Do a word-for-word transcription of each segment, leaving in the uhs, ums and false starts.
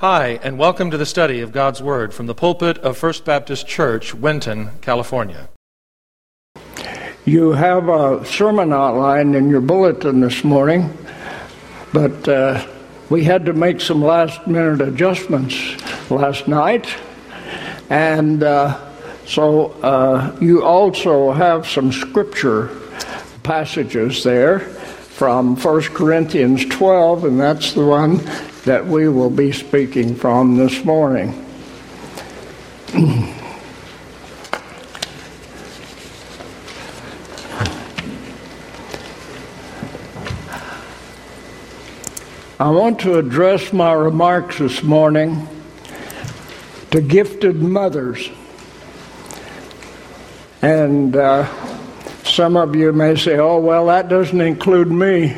Hi, and welcome to the study of God's Word from the pulpit of First Baptist Church, Winton, California. You have a sermon outline in your bulletin this morning, but uh, we had to make some last-minute adjustments last night, and uh, so uh, you also have some scripture passages there from First Corinthians twelve, and that's the one that we will be speaking from this morning. I want to address my remarks this morning to gifted mothers. And uh, some of you may say, oh, well, that doesn't include me.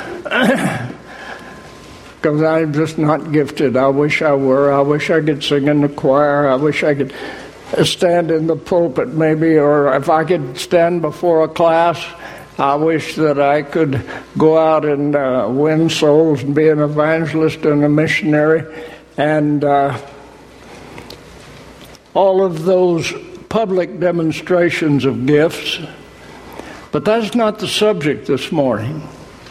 Because I'm just not gifted. I wish I were. I wish I could sing in the choir. I wish I could stand in the pulpit maybe, or if I could stand before a class, I wish that I could go out and uh, win souls and be an evangelist and a missionary. And uh, all of those public demonstrations of gifts. But that's not the subject this morning.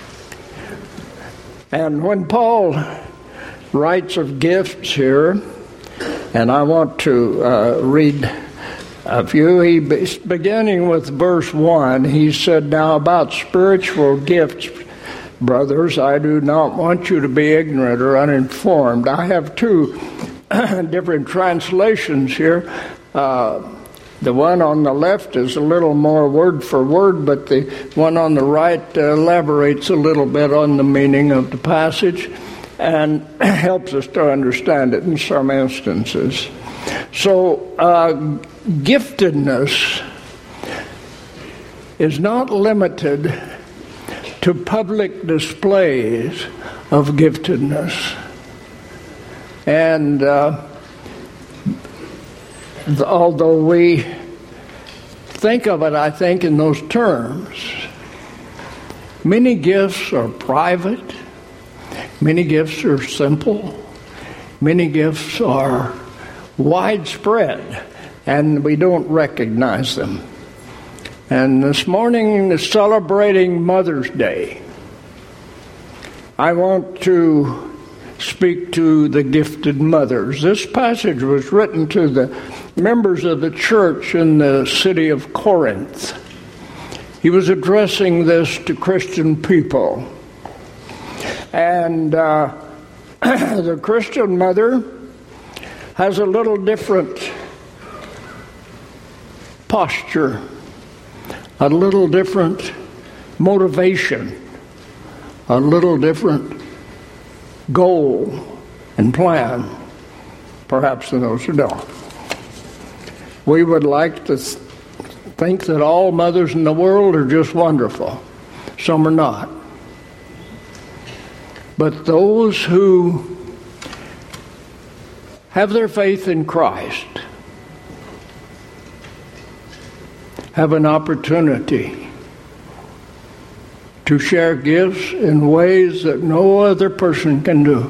And when Paul writes of gifts here, and I want to uh, read a few, he beginning with verse one, he said, "Now about spiritual gifts, brothers, I do not want you to be ignorant or uninformed." I have two different translations here. Uh, The one on the left is a little more word for word, but the one on the right uh, elaborates a little bit on the meaning of the passage and helps us to understand it in some instances. So, uh, giftedness is not limited to public displays of giftedness. And uh, although we think of it, I think, in those terms, many gifts are private, many gifts are simple, many gifts are widespread, and we don't recognize them. And this morning is celebrating Mother's Day. I want to speak to the gifted mothers. This passage was written to the members of the church in the city of Corinth. He was addressing this to Christian people. And uh, the Christian mother has a little different posture, a little different motivation, a little different goal and plan, perhaps, than those who don't. We would like to think that all mothers in the world are just wonderful. Some are not. But those who have their faith in Christ have an opportunity to share gifts in ways that no other person can do.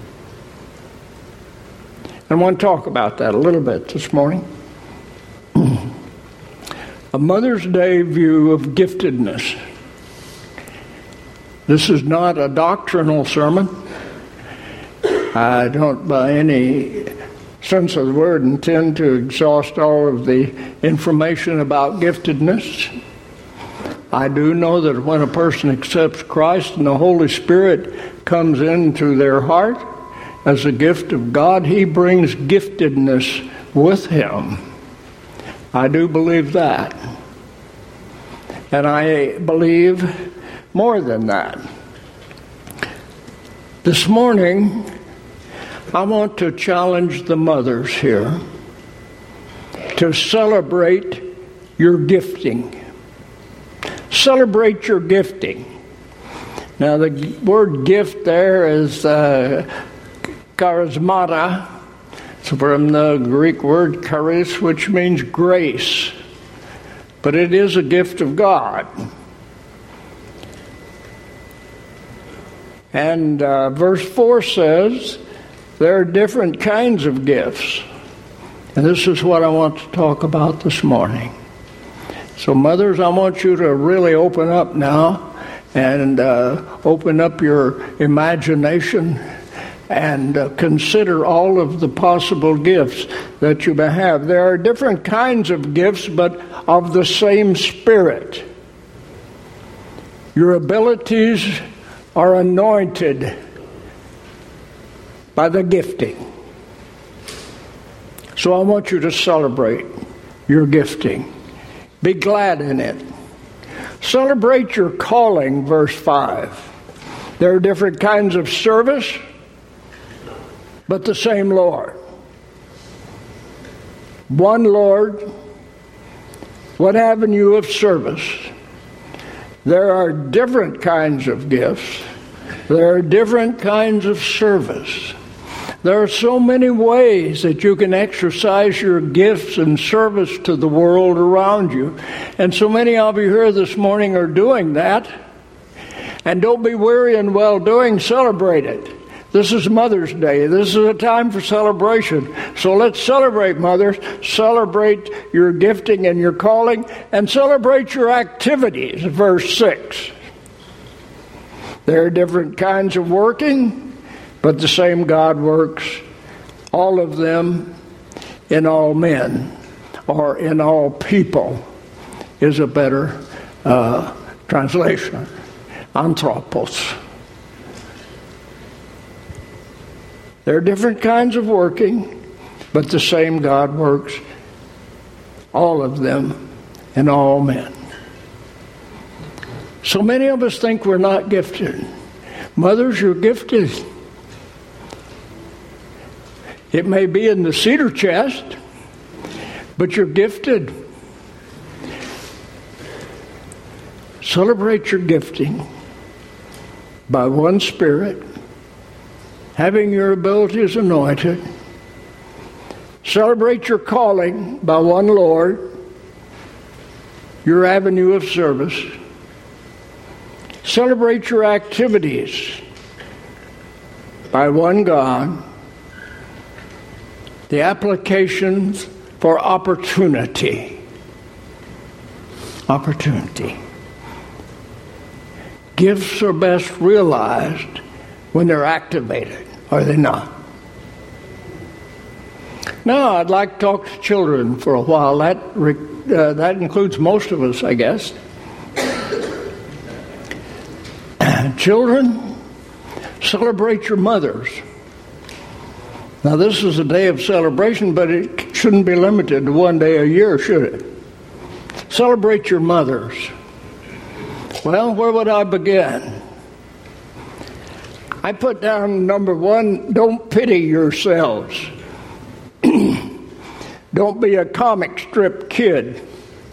I want to talk about that a little bit this morning. A Mother's Day view of giftedness. This is not a doctrinal sermon. I don't, by any sense of the word, intend to exhaust all of the information about giftedness. I do know that when a person accepts Christ and the Holy Spirit comes into their heart as a gift of God, He brings giftedness with Him. I do believe that. And I believe more than that. This morning, I want to challenge the mothers here to celebrate your gifting. Celebrate your gifting. Now, the word gift there is uh, charismata. It's from the Greek word charis, which means grace. But it is a gift of God. And uh, verse four says, there are different kinds of gifts. And this is what I want to talk about this morning. So mothers, I want you to really open up now and uh, open up your imagination and uh, consider all of the possible gifts that you may have. There are different kinds of gifts, but of the same Spirit. Your abilities are anointed by the gifting. So I want you to celebrate your gifting. Be glad in it. Celebrate your calling, verse five. There are different kinds of service, but the same Lord. One Lord, one avenue of service. There are different kinds of gifts. There are different kinds of service. There are so many ways that you can exercise your gifts and service to the world around you. And so many of you here this morning are doing that. And don't be weary in well-doing, celebrate it. This is Mother's Day. This is a time for celebration. So let's celebrate, mothers. Celebrate your gifting and your calling, and celebrate your activities, verse six. There are different kinds of working, but the same God works, all of them in all men, or in all people, is a better uh, translation. Anthropos. There are different kinds of working, but the same God works, all of them in all men. So many of us think we're not gifted. Mothers, you're gifted. It may be in the cedar chest, but you're gifted. Celebrate your gifting by one Spirit, having your abilities anointed. Celebrate your calling by one Lord, your avenue of service. Celebrate your activities by one God, the applications for opportunity. Opportunity. Gifts are best realized when they're activated, are they not? Now, I'd like to talk to children for a while. That uh, that includes most of us, I guess. Children, celebrate your mothers. Now, this is a day of celebration, but it shouldn't be limited to one day a year, should it? Celebrate your mothers. Well, where would I begin? I put down number one, don't pity yourselves. Don't be a comic strip kid.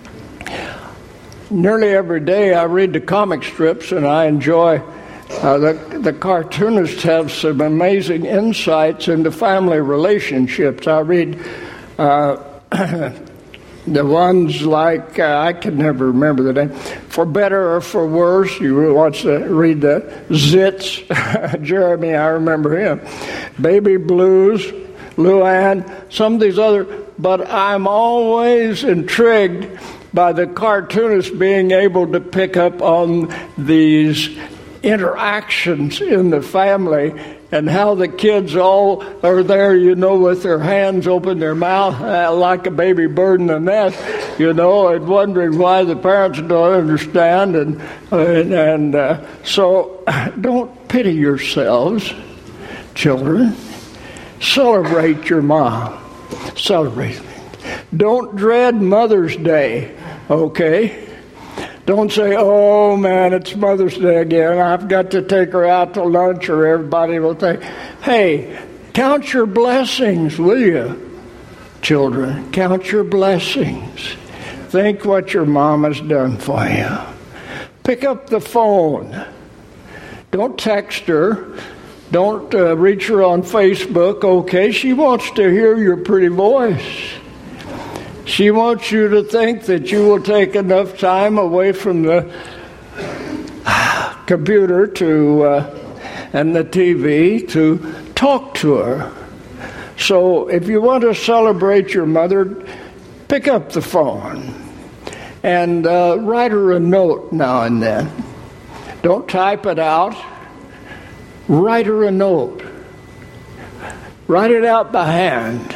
Nearly every day I read the comic strips, and I enjoy uh, the, the cartoonists have some amazing insights into family relationships. I read uh, the ones like, uh, I can never remember the name, For Better or For Worse. You want to read the Zits, Jeremy, I remember him. Baby Blues, Luann, some of these other, but I'm always intrigued by the cartoonists being able to pick up on these interactions in the family and how the kids all are there, you know, with their hands open, their mouth uh, like a baby bird in the nest, you know, and wondering why the parents don't understand. And, uh, and, and uh, so don't pity yourselves, children. Celebrate your mom. Celebrate. Don't dread Mother's Day, okay? Don't say, oh, man, it's Mother's Day again. I've got to take her out to lunch or everybody will think. Hey, count your blessings, will you, children? Count your blessings. Think what your mom has done for you. Pick up the phone. Don't text her. Don't uh, reach her on Facebook, okay? She wants to hear your pretty voice. She wants you to think that you will take enough time away from the computer to uh, and the T V to talk to her. So if you want to celebrate your mother, pick up the phone and uh, write her a note now and then. Don't type it out. Write her a note. Write it out by hand.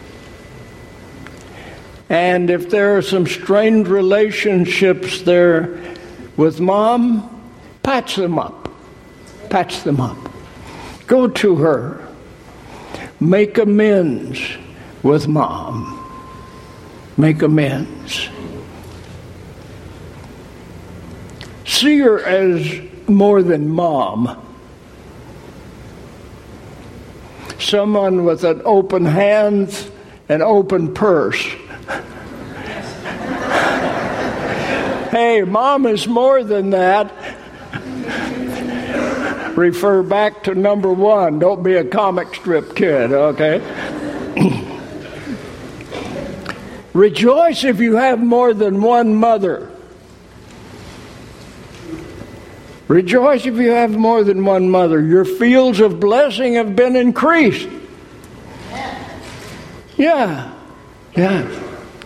And if there are some strained relationships there with mom, patch them up. Patch them up. Go to her. Make amends with mom. Make amends. See her as more than mom. Someone with an open hand and open purse. Hey, mom is more than that. Refer back to number one. Don't be a comic strip kid, okay? Rejoice if you have more than one mother. Rejoice if you have more than one mother. Your fields of blessing have been increased. Yeah, yeah.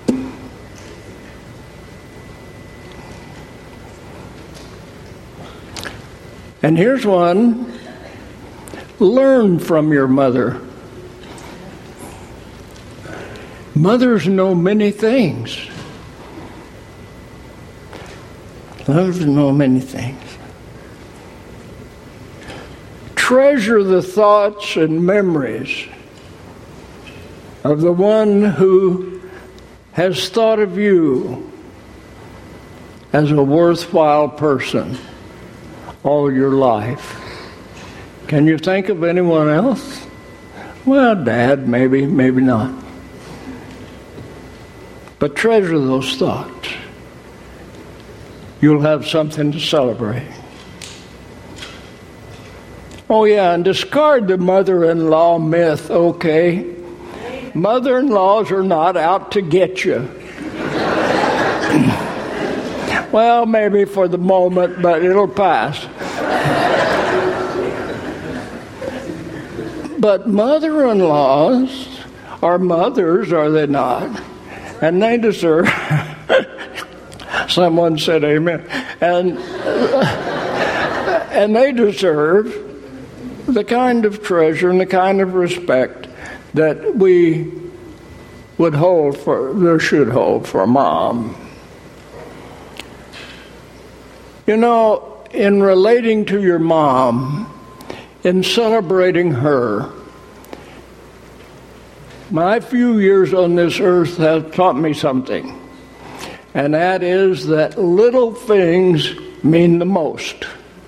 And here's one. Learn from your mother. Mothers know many things. Mothers know many things. Treasure the thoughts and memories of the one who has thought of you as a worthwhile person all your life. Can you think of anyone else? Well, Dad, maybe, maybe not. But treasure those thoughts. You'll have something to celebrate. Oh, yeah, and discard the mother-in-law myth, okay? Mother-in-laws are not out to get you. Well, maybe for the moment, but it'll pass. But mother-in-laws are mothers, are they not? And they deserve... Someone said amen. And, and they deserve the kind of treasure and the kind of respect that we would hold for, or should hold for mom. You know, in relating to your mom, in celebrating her, my few years on this earth have taught me something, and that is that little things mean the most.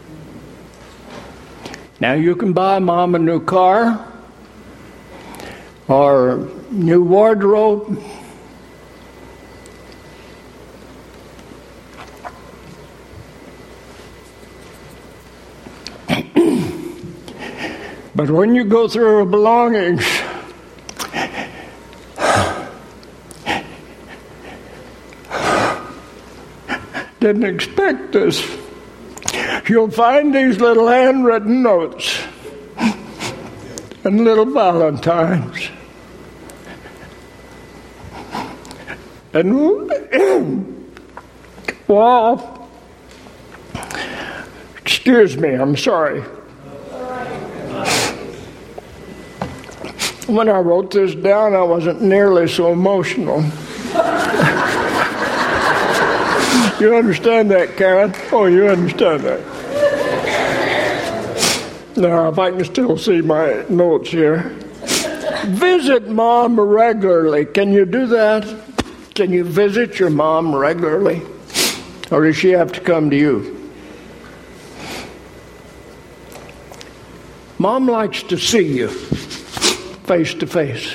Now, you can buy mom a new car or new wardrobe. But when you go through her belongings, didn't expect this. You'll find these little handwritten notes and little valentines. And, well, excuse me, I'm sorry. When I wrote this down, I wasn't nearly so emotional. You understand that, Karen? Oh, you understand that. Now, if I can still see my notes here. Visit mom regularly. Can you do that? Can you visit your mom regularly? Or does she have to come to you? Mom likes to see you face to face.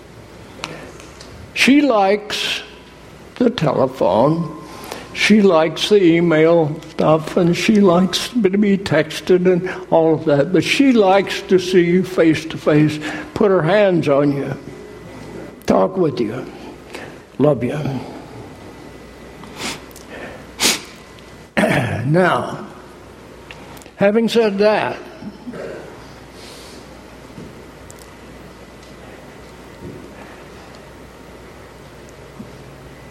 She likes the telephone. She likes the email stuff, and she likes to be texted and all of that. But she likes to see you face to face, put her hands on you, talk with you, love you. Now, having said that,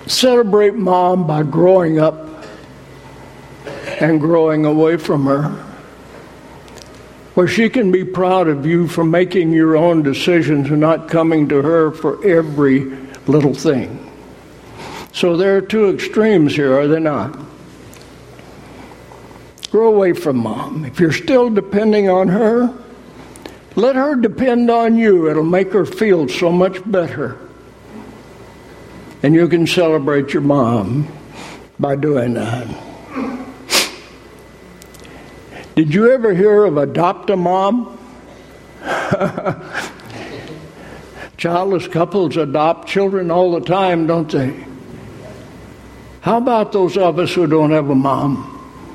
Celebrate mom by growing up and growing away from her, where she can be proud of you for making your own decisions and not coming to her for every little thing. So there are two extremes here, are there not? Grow away from mom. If you're still depending on her, let her depend on you. It'll make her feel so much better. And you can celebrate your mom by doing that. Did you ever hear of Adopt-A-Mom? Childless couples adopt children all the time, don't they? How about those of us who don't have a mom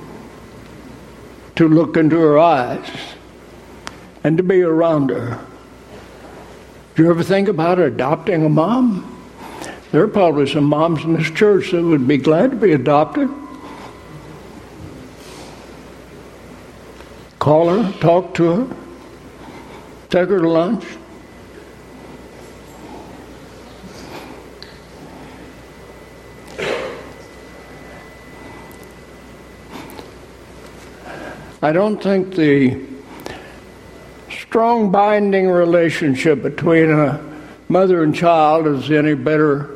to look into her eyes and to be around her? Do you ever think about adopting a mom? There are probably some moms in this church that would be glad to be adopted. Call her, talk to her, take her to lunch. I don't think the strong binding relationship between a mother and child is any better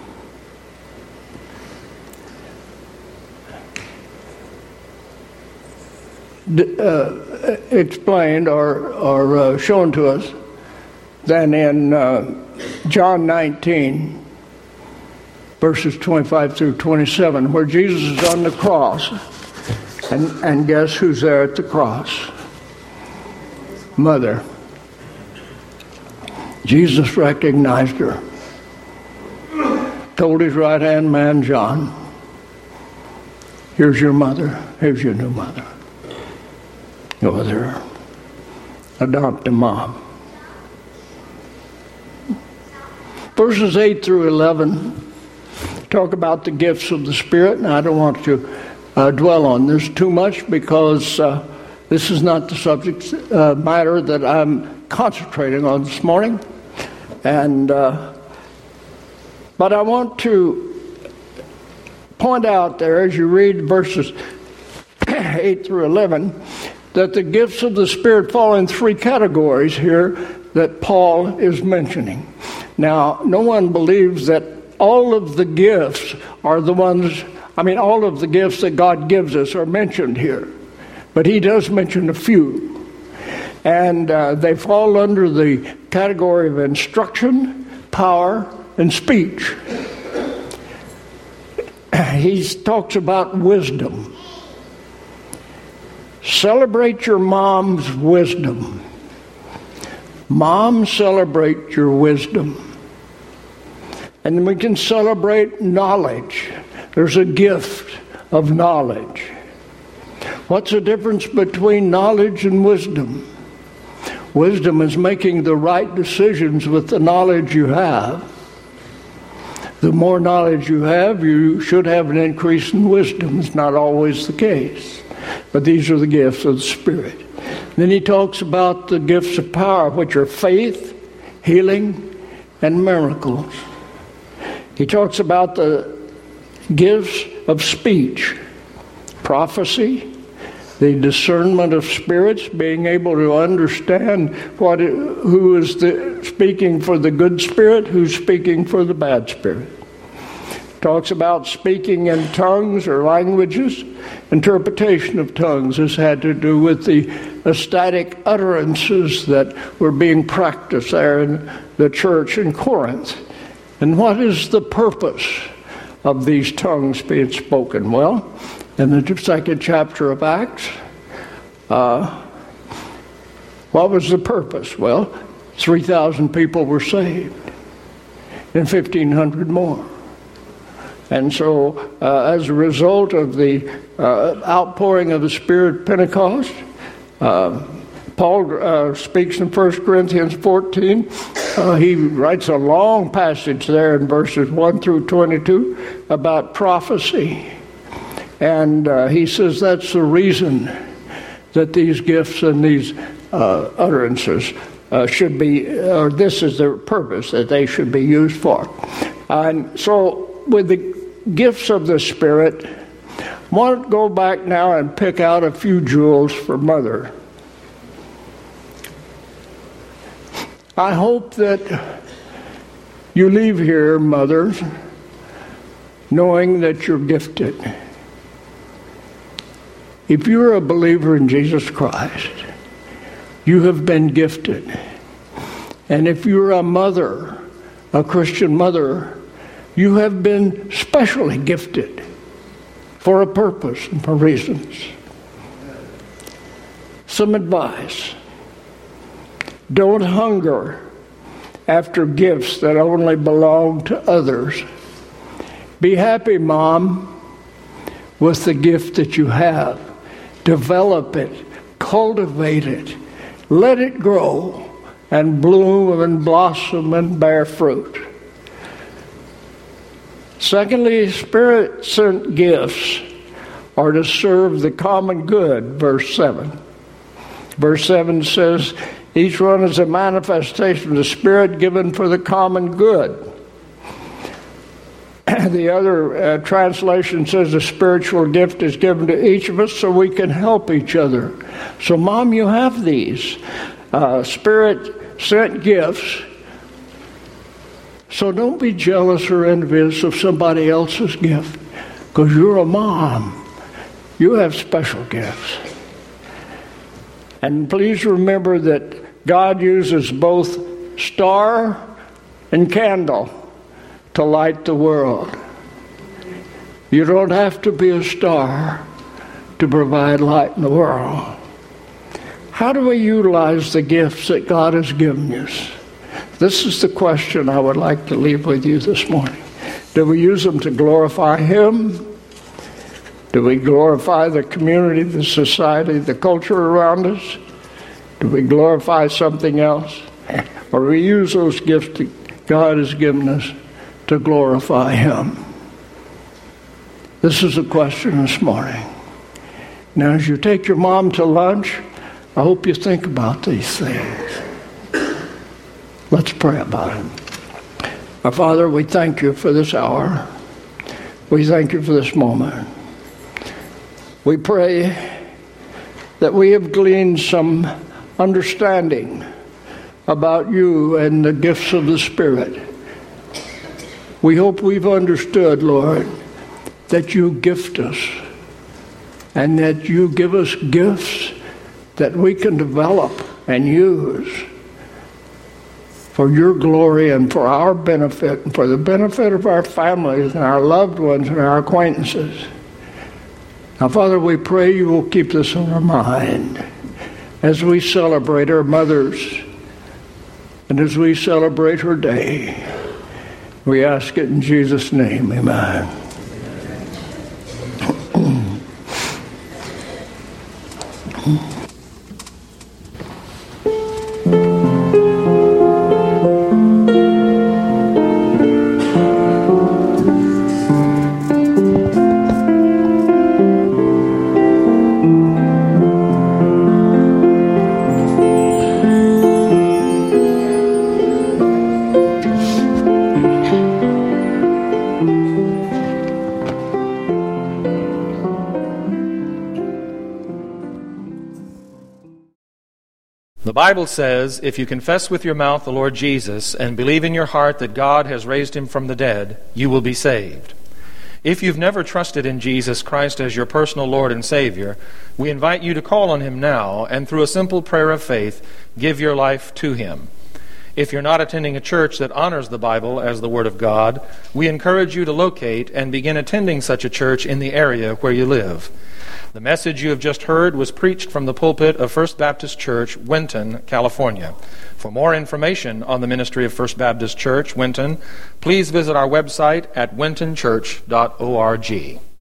Uh, explained or, or uh, shown to us than in uh, John nineteen, verses twenty-five through twenty-seven, where Jesus is on the cross. And, and guess who's there at the cross? Mother. Jesus recognized her. Told his right-hand man, John, here's your mother. Here's your new mother. Go with her. Adopt a mom. Verses eight through eleven talk about the gifts of the Spirit, and I don't want to uh, dwell on this too much because uh, this is not the subject uh, matter that I'm concentrating on this morning. And uh, but I want to point out there, as you read verses eight through eleven, that the gifts of the Spirit fall in three categories here that Paul is mentioning. Now, no one believes that all of the gifts are the ones, I mean, all of the gifts that God gives us are mentioned here. But he does mention a few. And uh, they fall under the category of instruction, power, and speech. He talks about wisdom. Celebrate your mom's wisdom. Mom, celebrate your wisdom. And we can celebrate knowledge. There's a gift of knowledge. What's the difference between knowledge and wisdom? Wisdom is making the right decisions with the knowledge you have. The more knowledge you have, you should have an increase in wisdom. It's not always the case. But these are the gifts of the Spirit. Then he talks about the gifts of power, which are faith, healing, and miracles. He talks about the gifts of speech, prophecy, the discernment of spirits, being able to understand what it, who is the, speaking for the good spirit, who's speaking for the bad spirit. Talks about speaking in tongues or languages, interpretation of tongues. This had to do with the ecstatic utterances that were being practiced there in the church in Corinth. And what is the purpose of these tongues being spoken? Well, in the second chapter of Acts, uh, what was the purpose? Well, three thousand people were saved and fifteen hundred more. And so, uh, as a result of the uh, outpouring of the Spirit at Pentecost, uh, Paul uh, speaks in First Corinthians fourteen. Uh, he writes a long passage there in verses one through twenty-two about prophecy. And uh, he says that's the reason that these gifts and these uh, utterances uh, should be, or this is their purpose, that they should be used for. And so, with the gifts of the Spirit, I want to go back now and pick out a few jewels for Mother. I hope that you leave here, mothers, knowing that you're gifted. If you're a believer in Jesus Christ, you have been gifted. And if you're a mother, a Christian mother, you have been specially gifted for a purpose and for reasons. Some advice. Don't hunger after gifts that only belong to others. Be happy, Mom, with the gift that you have. Develop it, cultivate it, let it grow and bloom and blossom and bear fruit. Secondly, Spirit-sent gifts are to serve the common good, verse seven. Verse seven says, each one is a manifestation of the Spirit given for the common good. The other uh, translation says the spiritual gift is given to each of us so we can help each other. So, Mom, you have these uh, Spirit-sent gifts. So don't be jealous or envious of somebody else's gift, because you're a mom. You have special gifts. And please remember that God uses both star and candle to light the world. You don't have to be a star to provide light in the world. How do we utilize the gifts that God has given us? This is the question I would like to leave with you this morning. Do we use them to glorify Him? Do we glorify the community, the society, the culture around us? Do we glorify something else? Or do we use those gifts that God has given us to glorify Him? This is the question this morning. Now, as you take your mom to lunch, I hope you think about these things. Let's pray about it. Our Father, we thank you for this hour. We thank you for this moment. We pray that we have gleaned some understanding about you and the gifts of the Spirit. We hope we've understood, Lord, that you gift us and that you give us gifts that we can develop and use for your glory and for our benefit and for the benefit of our families and our loved ones and our acquaintances. Now, Father, we pray you will keep this on our mind as we celebrate our mothers and as we celebrate her day. We ask it in Jesus' name, amen. The Bible says, if you confess with your mouth the Lord Jesus and believe in your heart that God has raised him from the dead, you will be saved. If you've never trusted in Jesus Christ as your personal Lord and Savior, we invite you to call on him now and through a simple prayer of faith, give your life to him. If you're not attending a church that honors the Bible as the Word of God, we encourage you to locate and begin attending such a church in the area where you live. The message you have just heard was preached from the pulpit of First Baptist Church, Winton, California. For more information on the ministry of First Baptist Church, Winton, please visit our website at winton church dot org.